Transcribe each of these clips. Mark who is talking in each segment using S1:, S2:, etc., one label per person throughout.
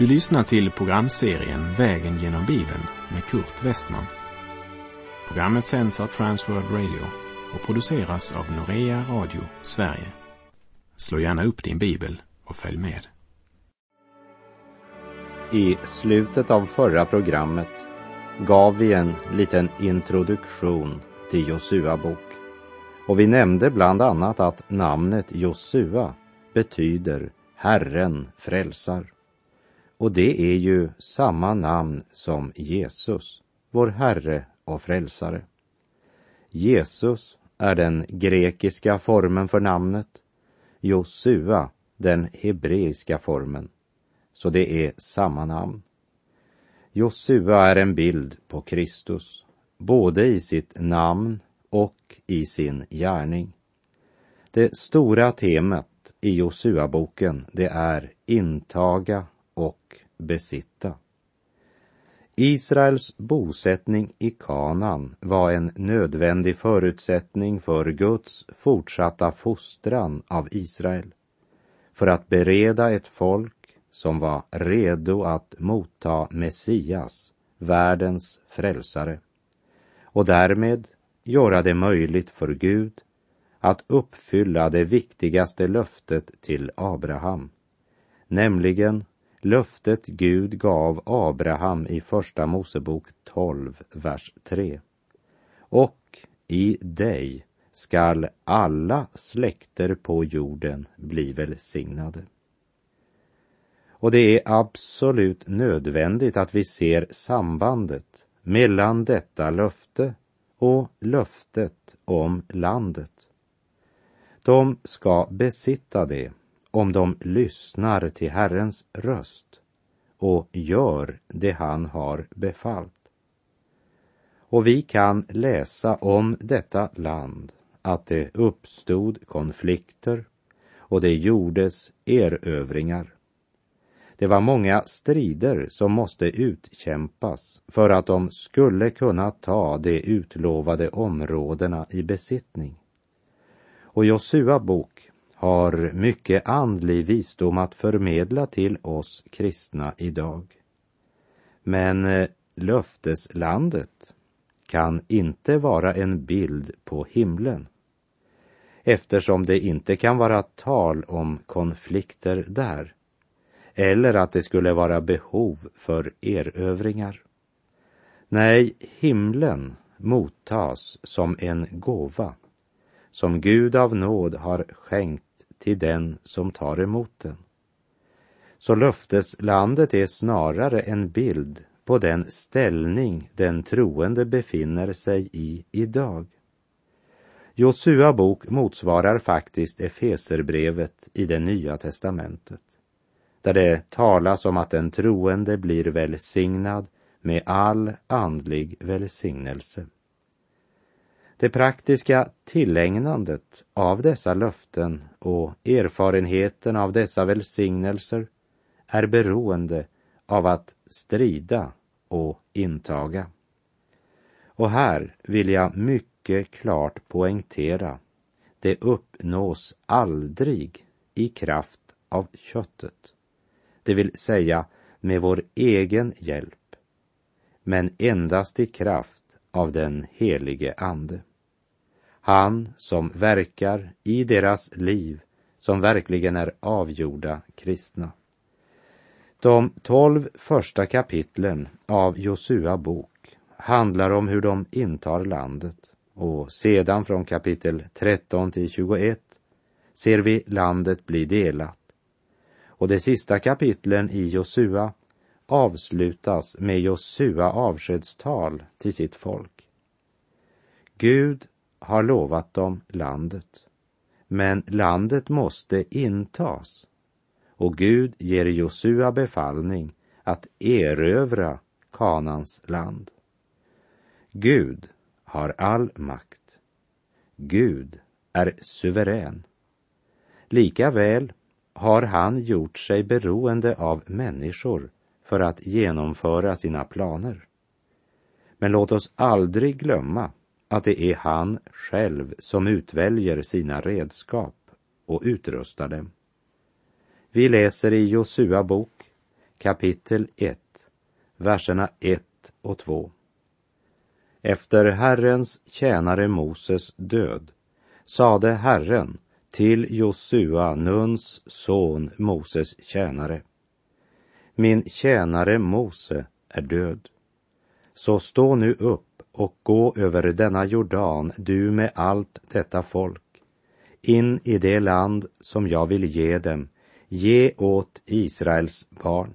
S1: Du lyssnar till programserien Vägen genom Bibeln med Kurt Westman. Programmet sänds av Transworld Radio och produceras av Norea Radio Sverige. Slå gärna upp din bibel och följ med.
S2: I slutet av förra programmet gav vi en liten introduktion till Josua bok. Och vi nämnde bland annat att namnet Josua betyder Herren frälsar. Och det är ju samma namn som Jesus, vår Herre och frälsare. Jesus är den grekiska formen för namnet, Josua den hebreiska formen. Så det är samma namn. Josua är en bild på Kristus, både i sitt namn och i sin gärning. Det stora temat i Josua-boken, det är intaga och besitta. Israels bosättning i Kanaan var en nödvändig förutsättning för Guds fortsatta fostran av Israel, för att bereda ett folk som var redo att motta Messias, världens frälsare, och därmed göra det möjligt för Gud att uppfylla det viktigaste löftet till Abraham, nämligen löftet Gud gav Abraham i första Mosebok 12, vers 3. Och i dig skall alla släkter på jorden bli välsignade. Och det är absolut nödvändigt att vi ser sambandet mellan detta löfte och löftet om landet. De ska besitta det om de lyssnar till Herrens röst och gör det han har befallt. Och vi kan läsa om detta land att det uppstod konflikter och det gjordes erövringar. Det var många strider som måste utkämpas för att de skulle kunna ta de utlovade områdena i besittning. Och Josua bok har mycket andlig visdom att förmedla till oss kristna idag. Men löfteslandet kan inte vara en bild på himlen, eftersom det inte kan vara tal om konflikter där, eller att det skulle vara behov för erövringar. Nej, himlen mottas som en gåva, som Gud av nåd har skänkt till den som tar emot den. Så löfteslandet är snarare en bild på den ställning den troende befinner sig i idag. Josua bok motsvarar faktiskt Efeserbrevet i det Nya testamentet, där det talas om att den troende blir välsignad med all andlig välsignelse. Det praktiska tillägnandet av dessa löften och erfarenheten av dessa välsignelser är beroende av att strida och intaga. Och här vill jag mycket klart poängtera, det uppnås aldrig i kraft av köttet, det vill säga med vår egen hjälp, men endast i kraft av den helige ande. Han som verkar i deras liv som verkligen är avgjorda kristna. De 12 första kapitlen av Josua bok handlar om hur de intar landet, och sedan från kapitel 13 till 21 ser vi landet bli delat. Och de sista kapitlen i Josua avslutas med Josua avskedstal till sitt folk. Gud har lovat dem landet, men landet måste intas, och Gud ger Josua befallning att erövra Kanaans land. Gud har all makt. Gud är suverän. Likaväl har han gjort sig beroende av människor för att genomföra sina planer. Men låt oss aldrig glömma att det är han själv som utväljer sina redskap och utrustar dem. Vi läser i Josua bok kapitel 1, verserna 1 och 2. Efter Herrens tjänare Moses död sade Herren till Josua, Nuns son, Moses tjänare: min tjänare Mose är död. Så stå nu upp och gå över denna Jordan, du med allt detta folk, in i det land som jag vill ge dem, ge åt Israels barn.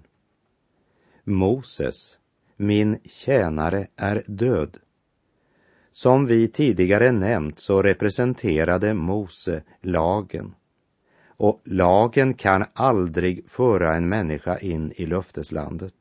S2: Moses, min tjänare, är död. Som vi tidigare nämnt så representerade Mose lagen. Och lagen kan aldrig föra en människa in i löfteslandet.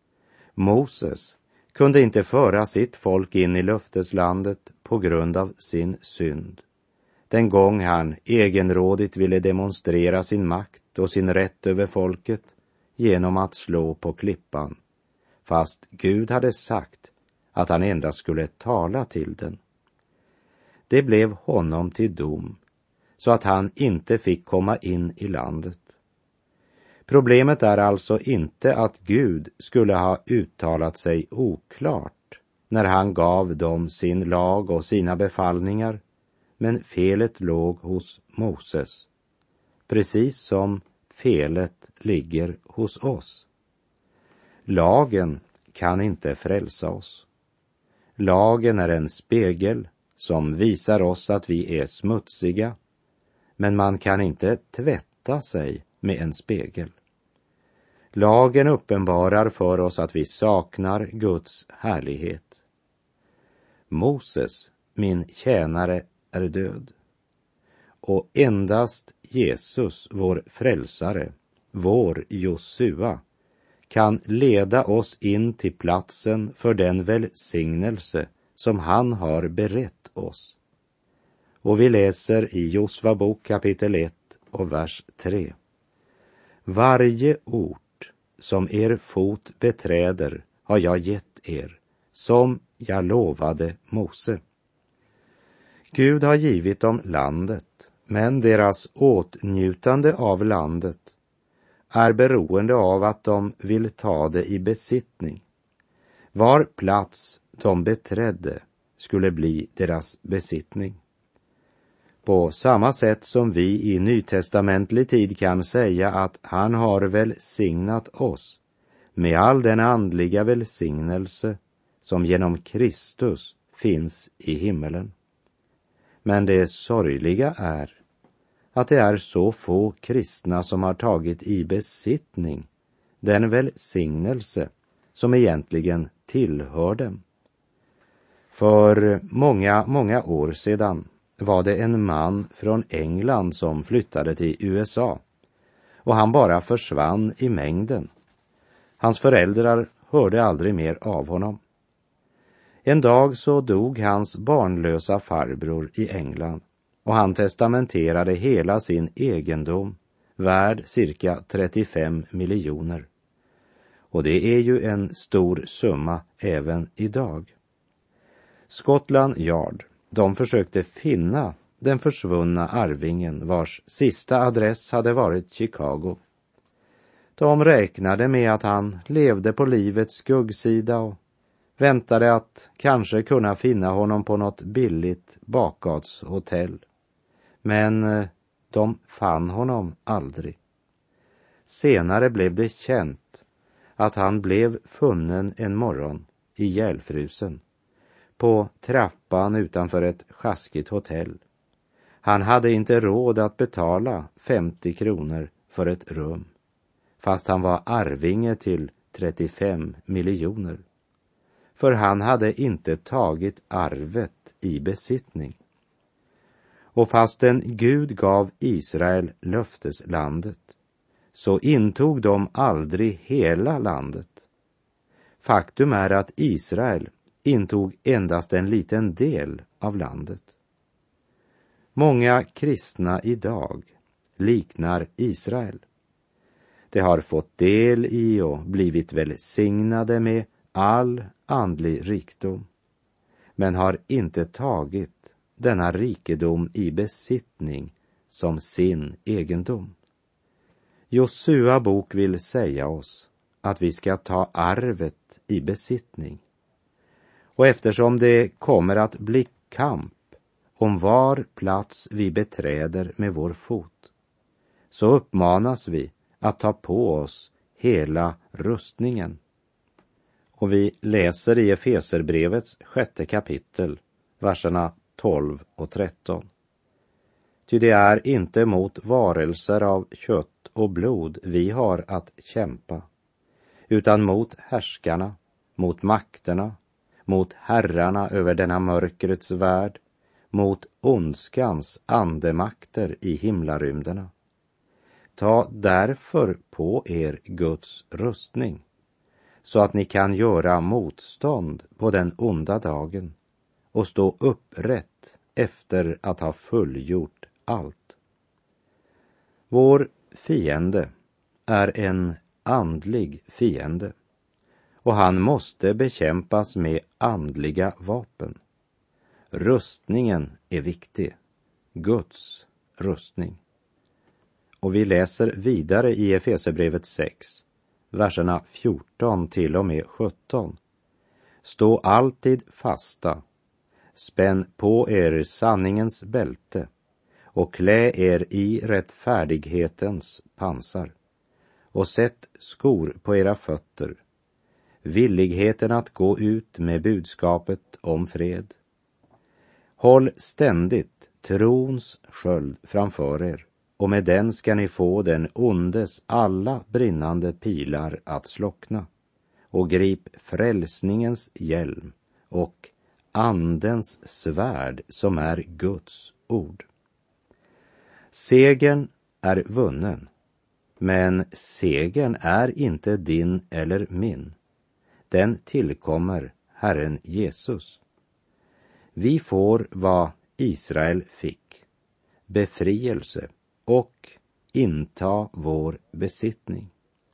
S2: Moses kunde inte föra sitt folk in i löfteslandet på grund av sin synd. Den gång han egenrådigt ville demonstrera sin makt och sin rätt över folket genom att slå på klippan, fast Gud hade sagt att han endast skulle tala till den. Det blev honom till dom, så att han inte fick komma in i landet. Problemet är alltså inte att Gud skulle ha uttalat sig oklart när han gav dem sin lag och sina befallningar, men felet låg hos Moses, precis som felet ligger hos oss. Lagen kan inte frälsa oss. Lagen är en spegel som visar oss att vi är smutsiga, men man kan inte tvätta sig med en spegel. Lagen uppenbarar för oss att vi saknar Guds härlighet. Moses, min tjänare, är död. Och endast Jesus, vår frälsare, vår Josua, kan leda oss in till platsen för den välsignelse som han har berett oss. Och vi läser i Josva bok kapitel 1 och vers 3. Varje ort som er fot beträder har jag gett er, som jag lovade Mose. Gud har givit dem landet, men deras åtnjutande av landet är beroende av att de vill ta det i besittning. Var plats de beträdde skulle bli deras besittning. På samma sätt som vi i nytestamentlig tid kan säga att han har välsignat oss med all den andliga välsignelse som genom Kristus finns i himmelen. Men det sorgliga är att det är så få kristna som har tagit i besittning den välsignelse som egentligen tillhör dem. För många år sedan var det en man från England som flyttade till USA, och han bara försvann i mängden. Hans föräldrar hörde aldrig mer av honom. En dag så dog hans barnlösa farbror i England, och han testamenterade hela sin egendom, värd cirka 35 miljoner. Och det är ju en stor summa även idag. Scotland Yard, de försökte finna den försvunna arvingen vars sista adress hade varit Chicago. De räknade med att han levde på livets skuggsida och väntade att kanske kunna finna honom på något billigt bakgatshotell. Men de fann honom aldrig. Senare blev det känt att han blev funnen en morgon ihjälfrusen på trappan utanför ett sjaskigt hotell. Han hade inte råd att betala 50 kronor för ett rum, fast han var arvinge till 35 miljoner. För han hade inte tagit arvet i besittning. Och fastän Gud gav Israel löfteslandet, så intog de aldrig hela landet. Faktum är att Israel intog endast en liten del av landet. Många kristna idag liknar Israel. De har fått del i och blivit välsignade med all andlig rikdom, men har inte tagit denna rikedom i besittning som sin egendom. Josua bok vill säga oss att vi ska ta arvet i besittning. Och eftersom det kommer att bli kamp om var plats vi beträder med vår fot, så uppmanas vi att ta på oss hela rustningen. Och vi läser i Efeserbrevets 6:e kapitel, verserna 12 och 13. Ty det är inte mot varelser av kött och blod vi har att kämpa, utan mot härskarna, mot makterna, mot herrarna över denna mörkrets värld, mot ondskans andemakter i himlarymderna. Ta därför på er Guds rustning, så att ni kan göra motstånd på den onda dagen och stå upprätt efter att ha fullgjort allt. Vår fiende är en andlig fiende, och han måste bekämpas med andliga vapen. Rustningen är viktig, Guds rustning. Och vi läser vidare i Efeserbrevet 6, verserna 14 till och med 17. Stå alltid fasta, spänn på er sanningens bälte och klä er i rättfärdighetens pansar och sätt skor på era fötter, villigheten att gå ut med budskapet om fred. Håll ständigt trons sköld framför er, och med den ska ni få den ondes alla brinnande pilar att slockna, och grip frälsningens hjälm och andens svärd som är Guds ord. Segern är vunnen, men segern är inte din eller min. Den tillkommer Herren Jesus. Vi får vad Israel fick, befrielse och inta vår besittning.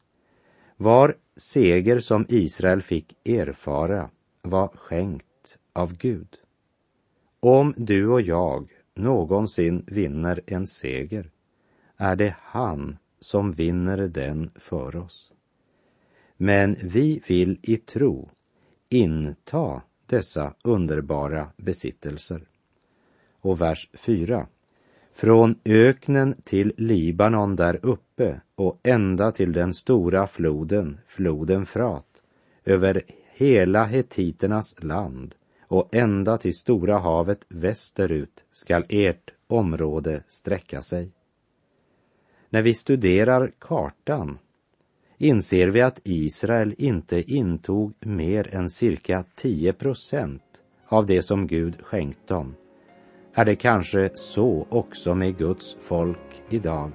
S2: Var seger som Israel fick erfara var skänkt av Gud. Om du och jag någonsin vinner en seger, är det han som vinner den för oss. Men vi vill i tro inta dessa underbara besittelser. Och vers 4. Från öknen till Libanon där uppe och ända till den stora floden, floden Frat, över hela hetiternas land och ända till stora havet västerut skall ert område sträcka sig. När vi studerar kartan inser vi att Israel inte intog mer än cirka 10% av det som Gud skänkt dem. Är det kanske så också med Guds folk idag?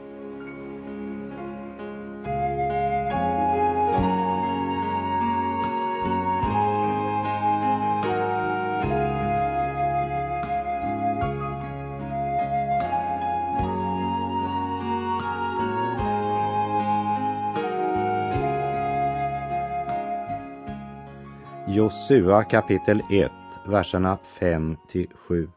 S2: Josua kapitel 1, verserna 5-7.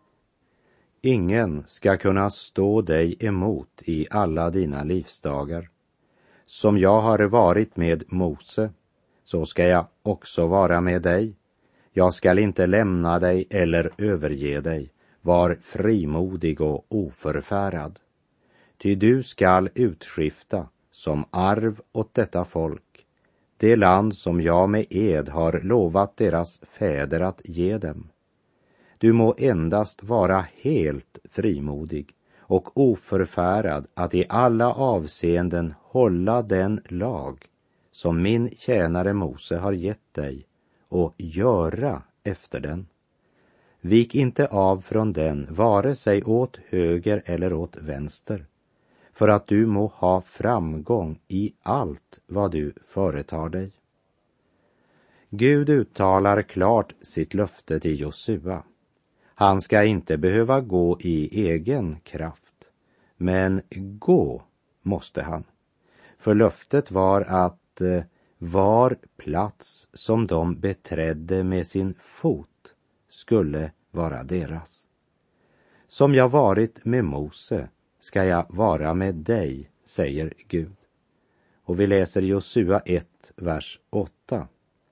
S2: Ingen ska kunna stå dig emot i alla dina livsdagar. Som jag har varit med Mose, så ska jag också vara med dig. Jag skall inte lämna dig eller överge dig. Var frimodig och oförfärad. Ty du skall utskifta som arv åt detta folk det land som jag med ed har lovat deras fäder att ge dem. Du må endast vara helt frimodig och oförfärad att i alla avseenden hålla den lag som min tjänare Mose har gett dig och göra efter den. Vik inte av från den, vare sig åt höger eller åt vänster, för att du må ha framgång i allt vad du företar dig. Gud uttalar klart sitt löfte till Josua. Han ska inte behöva gå i egen kraft, men gå måste han. För löftet var att var plats som de beträdde med sin fot skulle vara deras. Som jag varit med Mose ska jag vara med dig, säger Gud. Och vi läser Josua 1, vers 8.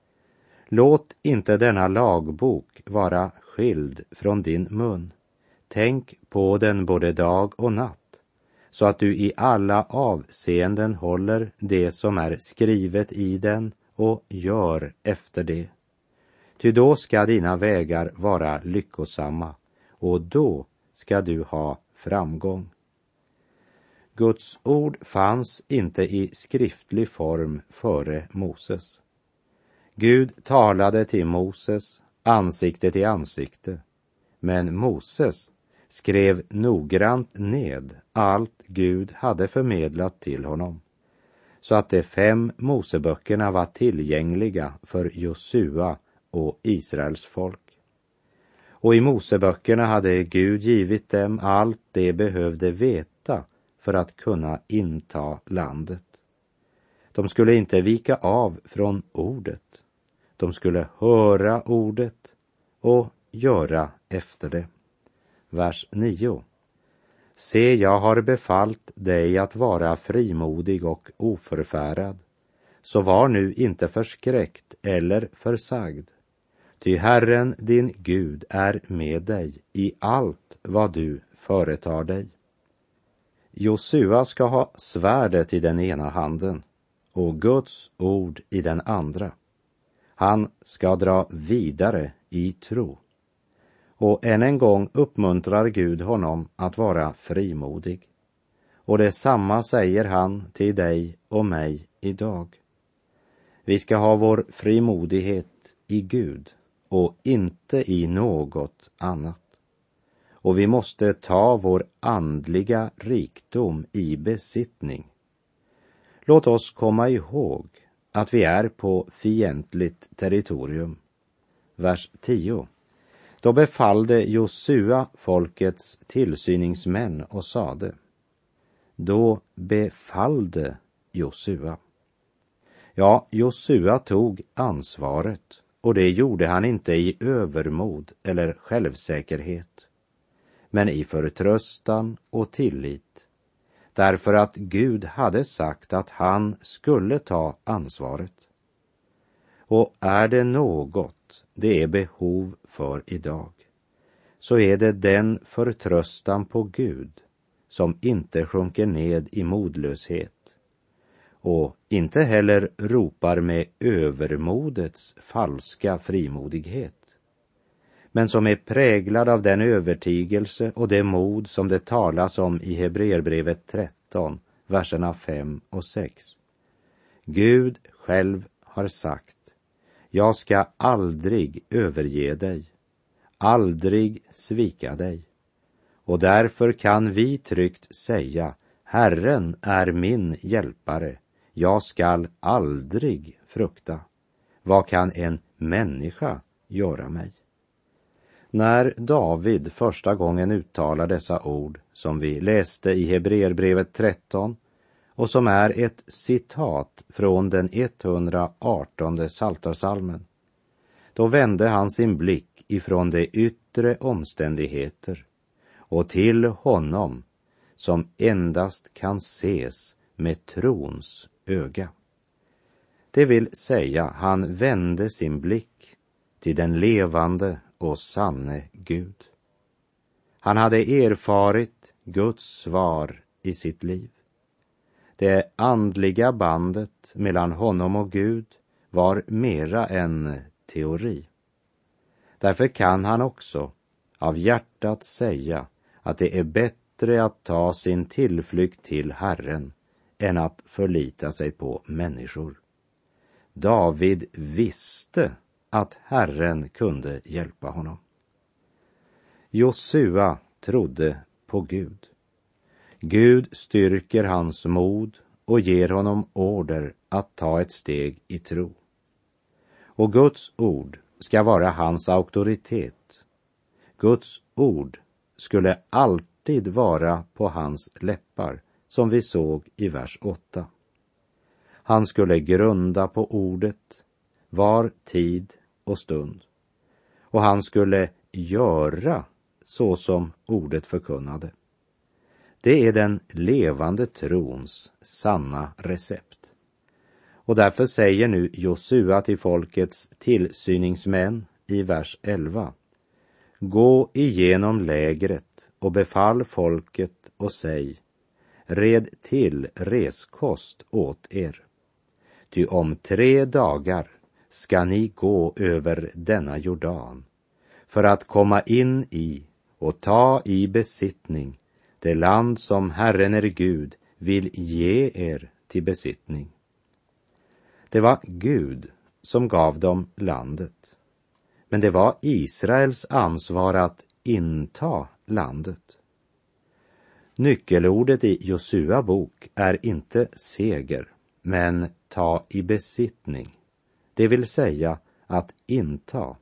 S2: Låt inte denna lagbok vara skild från din mun. Tänk på den både dag och natt, så att du i alla avseenden håller det som är skrivet i den och gör efter det. Ty då ska dina vägar vara lyckosamma och då ska du ha framgång. Guds ord fanns inte i skriftlig form före Moses. Gud talade till Moses ansikte till ansikte, men Moses skrev noggrant ned allt Gud hade förmedlat till honom, så att de 5 Moseböckerna var tillgängliga för Josua och Israels folk. Och i Moseböckerna hade Gud givit dem allt de behövde veta för att kunna inta landet. De skulle inte vika av från ordet. De skulle höra ordet och göra efter det. Vers 9. Se, jag har befallt dig att vara frimodig och oförfärad. Så var nu inte förskräckt eller försagd. Ty Herren din Gud är med dig i allt vad du företar dig. Josua ska ha svärdet i den ena handen och Guds ord i den andra. Han ska dra vidare i tro. Och än en gång uppmuntrar Gud honom att vara frimodig. Och detsamma säger han till dig och mig idag. Vi ska ha vår frimodighet i Gud och inte i något annat. Och vi måste ta vår andliga rikdom i besittning. Låt oss komma ihåg att vi är på fientligt territorium. Vers 10. Då befallde Josua folkets tillsyningsmän och sade. Då befallde Josua. Ja, Josua tog ansvaret, och det gjorde han inte i övermod eller självsäkerhet, men i förtröstan och tillit, därför att Gud hade sagt att han skulle ta ansvaret. Och är det något det är behov för idag, så är det den förtröstan på Gud som inte sjunker ned i modlöshet och inte heller ropar med övermodets falska frimodighet, men som är präglad av den övertygelse och det mod som det talas om i Hebreerbrevet 13, verserna 5 och 6. Gud själv har sagt, jag ska aldrig överge dig, aldrig svika dig. Och därför kan vi tryggt säga, Herren är min hjälpare, jag skall aldrig frukta. Vad kan en människa göra mig? När David första gången uttalar dessa ord som vi läste i Hebreerbrevet 13 och som är ett citat från den 118:e psaltarpsalmen, då vände han sin blick ifrån de yttre omständigheter och till honom som endast kan ses med trons öga. Det vill säga, han vände sin blick till den levande och sanne Gud. Han hade erfarit Guds svar i sitt liv. Det andliga bandet mellan honom och Gud var mera än teori. Därför kan han också av hjärtat säga att det är bättre att ta sin tillflykt till Herren än att förlita sig på människor. David visste att Herren kunde hjälpa honom. Josua trodde på Gud. Gud styrker hans mod och ger honom order att ta ett steg i tro. Och Guds ord ska vara hans auktoritet. Guds ord skulle alltid vara på hans läppar, som vi såg i vers 8. Han skulle grunda på ordet var tid och stund. Och han skulle göra så som ordet förkunnade. Det är den levande trons sanna recept. Och därför säger nu Josua till folkets tillsyningsmän i vers 11: gå igenom lägret och befall folket och säg: red till reskost åt er. Ty om 3 dagar ska ni gå över denna Jordan för att komma in i och ta i besittning det land som Herren er Gud vill ge er till besittning. Det var Gud som gav dem landet, men det var Israels ansvar att inta landet. Nyckelordet i Josua bok är inte seger, men ta i besittning, det vill säga att inta.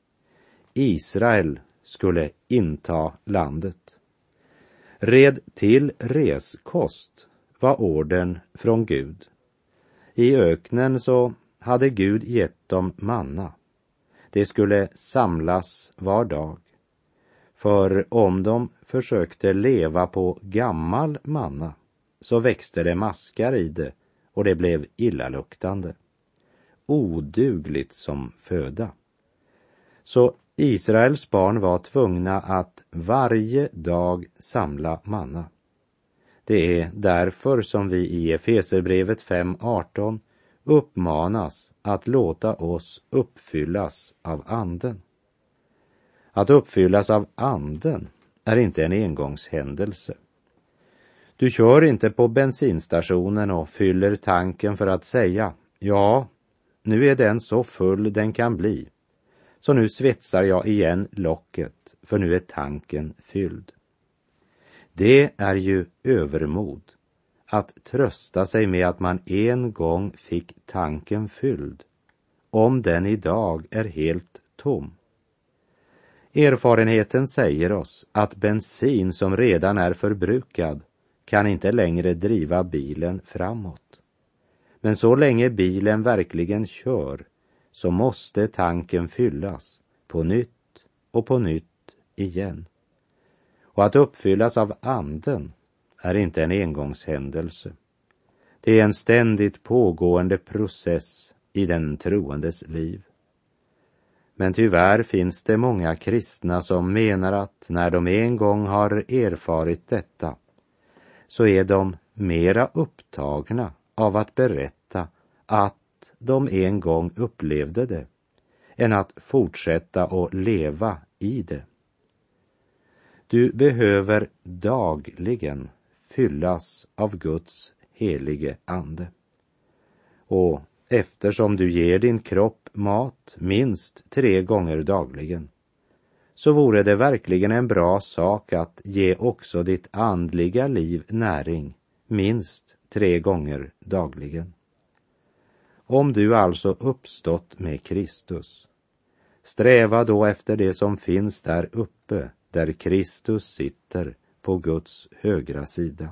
S2: Israel skulle inta landet. Red till reskost var ordern från Gud. I öknen så hade Gud gett dem manna. Det skulle samlas var dag. För om de försökte leva på gammal manna så växte det maskar i det och det blev illaluktande. Odugligt som föda. Så Israels barn var tvungna att varje dag samla manna. Det är därför som vi i Efeserbrevet 5:18 uppmanas att låta oss uppfyllas av anden. Att uppfyllas av anden är inte en engångshändelse. Du kör inte på bensinstationen och fyller tanken för att säga: ja, nu är den så full den kan bli, så nu svetsar jag igen locket, för nu är tanken fylld. Det är ju övermod att trösta sig med att man en gång fick tanken fylld, om den idag är helt tom. Erfarenheten säger oss att bensin som redan är förbrukad kan inte längre driva bilen framåt. Men så länge bilen verkligen kör så måste tanken fyllas på nytt och på nytt igen. Och att uppfyllas av anden är inte en engångshändelse. Det är en ständigt pågående process i den troendes liv. Men tyvärr finns det många kristna som menar att när de en gång har erfarit detta så är de mera upptagna av att berätta att de en gång upplevde det än att fortsätta att leva i det. Du behöver dagligen fyllas av Guds helige ande. Och eftersom du ger din kropp mat minst 3 gånger dagligen, så vore det verkligen en bra sak att ge också ditt andliga liv näring minst 3 gånger dagligen. Om du alltså uppstått med Kristus, sträva då efter det som finns där uppe, där Kristus sitter på Guds högra sida.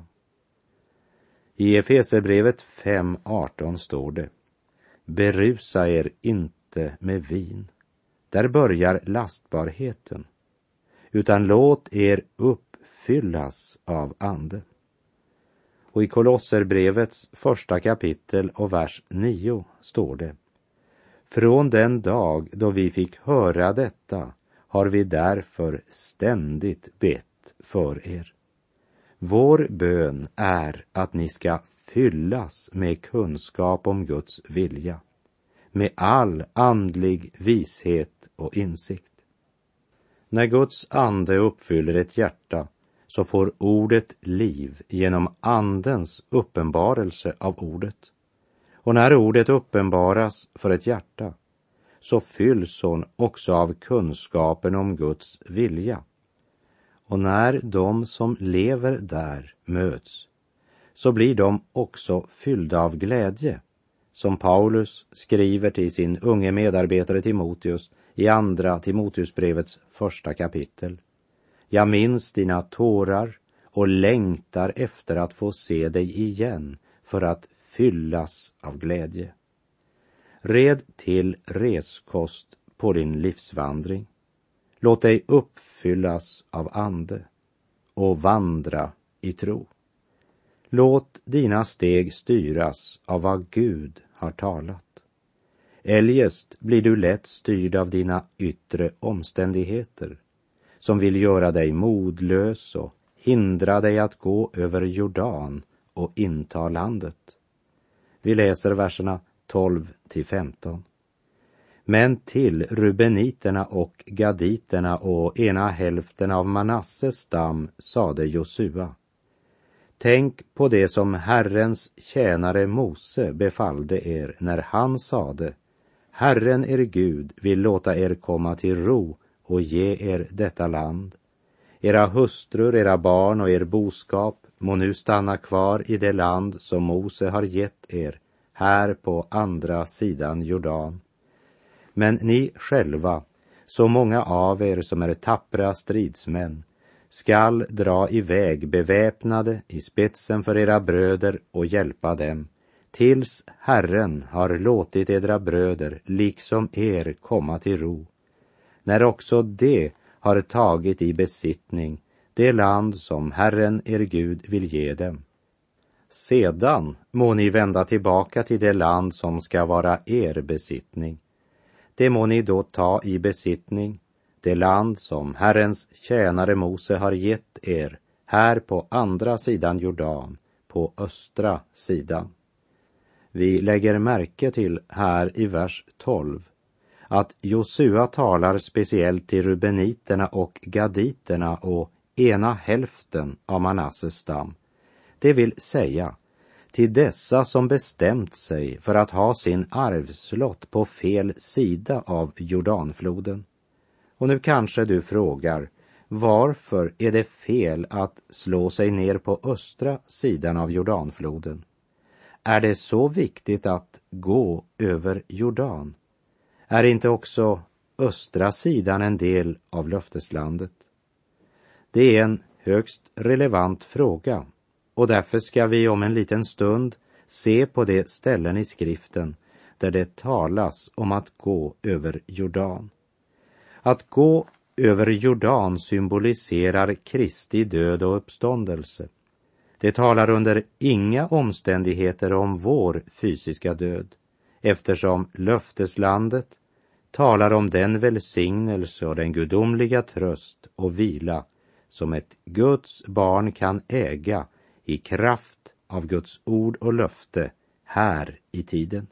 S2: I Efeserbrevet 5:18 står det: berusa er inte med vin, där börjar lastbarheten, utan låt er uppfyllas av ande. Och i Kolosserbrevets 1:a kapitel och vers 9 står det: från den dag då vi fick höra detta har vi därför ständigt bett för er. Vår bön är att ni ska fyllas med kunskap om Guds vilja, med all andlig vishet och insikt. När Guds ande uppfyller ett hjärta så får ordet liv genom andens uppenbarelse av ordet. Och när ordet uppenbaras för ett hjärta så fylls hon också av kunskapen om Guds vilja. Och när de som lever där möts så blir de också fyllda av glädje, som Paulus skriver till sin unge medarbetare Timoteus i andra Timoteusbrevets 1:a kapitel. Jag minns dina tårar och längtar efter att få se dig igen för att fyllas av glädje. Red till reskost på din livsvandring. Låt dig uppfyllas av ande och vandra i tro. Låt dina steg styras av vad Gud har talat. Eljest blir du lätt styrd av dina yttre omständigheter, som vill göra dig modlös och hindra dig att gå över Jordan och inta landet. Vi läser verserna 12-15. Men till rubeniterna och gaditerna och ena hälften av Manasses stam sade Josua: tänk på det som Herrens tjänare Mose befallde er när han sade: Herren er Gud vill låta er komma till ro och ge er detta land. Era hustrur, era barn och er boskap må nu stanna kvar i det land som Mose har gett er här på andra sidan Jordan. Men ni själva, så många av er som är tappra stridsmän, skall dra iväg beväpnade i spetsen för era bröder och hjälpa dem, tills Herren har låtit edra bröder liksom er komma till ro, när också de har tagit i besittning det land som Herren er Gud vill ge dem. Sedan må ni vända tillbaka till det land som ska vara er besittning. Det må ni då ta i besittning, det land som Herrens tjänare Mose har gett er här på andra sidan Jordan, på östra sidan. Vi lägger märke till här i vers 12 att Josua talar speciellt till rubeniterna och gaditerna och ena hälften av Manasses stam. Det vill säga till dessa som bestämt sig för att ha sin arvslott på fel sida av Jordanfloden. Och nu kanske du frågar, varför är det fel att slå sig ner på östra sidan av Jordanfloden? Är det så viktigt att gå över Jordan? Är inte också östra sidan en del av löfteslandet? Det är en högst relevant fråga, och därför ska vi om en liten stund se på de ställen i skriften där det talas om att gå över Jordan. Att gå över Jordan symboliserar Kristi död och uppståndelse. Det talar under inga omständigheter om vår fysiska död, eftersom löfteslandet talar om den välsignelse och den gudomliga tröst och vila som ett Guds barn kan äga i kraft av Guds ord och löfte här i tiden.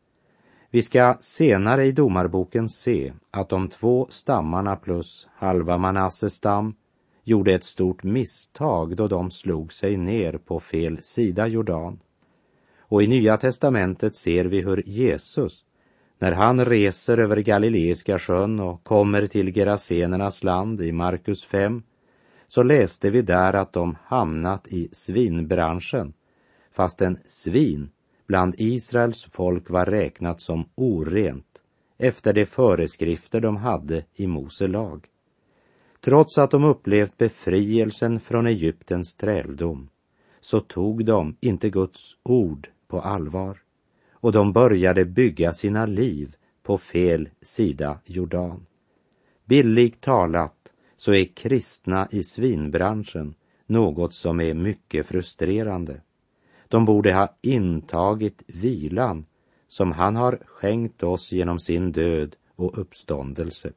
S2: Vi ska senare i domarboken se att de 2 stammarna plus halva Manasses stam gjorde ett stort misstag då de slog sig ner på fel sida Jordan. Och i Nya testamentet ser vi hur Jesus, när han reser över Galileiska sjön och kommer till Gerasenernas land i Markus 5, så läste vi där att de hamnat i svinbranschen, fastän svin bland Israels folk var räknat som orent efter de föreskrifter de hade i Mose lag. Trots att de upplevt befrielsen från Egyptens träldom, så tog de inte Guds ord på allvar, och de började bygga sina liv på fel sida Jordan. Billigt talat så är kristna i svinbranschen något som är mycket frustrerande. De borde ha intagit vilan som han har skänkt oss genom sin död och uppståndelse.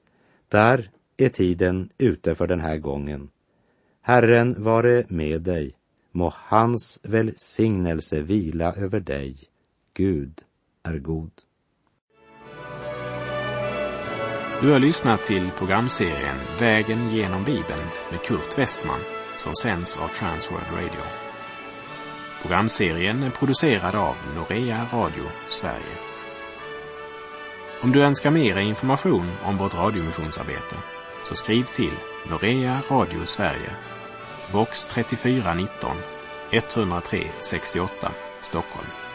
S2: Där är tiden ute för den här gången. Herren vare med dig, må hans välsignelse vila över dig. Gud är god.
S1: Du har lyssnat till programserien Vägen genom Bibeln med Kurt Westman som sänds av Transworld Radio. Programserien är producerad av Norea Radio Sverige. Om du önskar mer information om vårt radiomissionsarbete så skriv till Norea Radio Sverige, box 3419 103 68 Stockholm.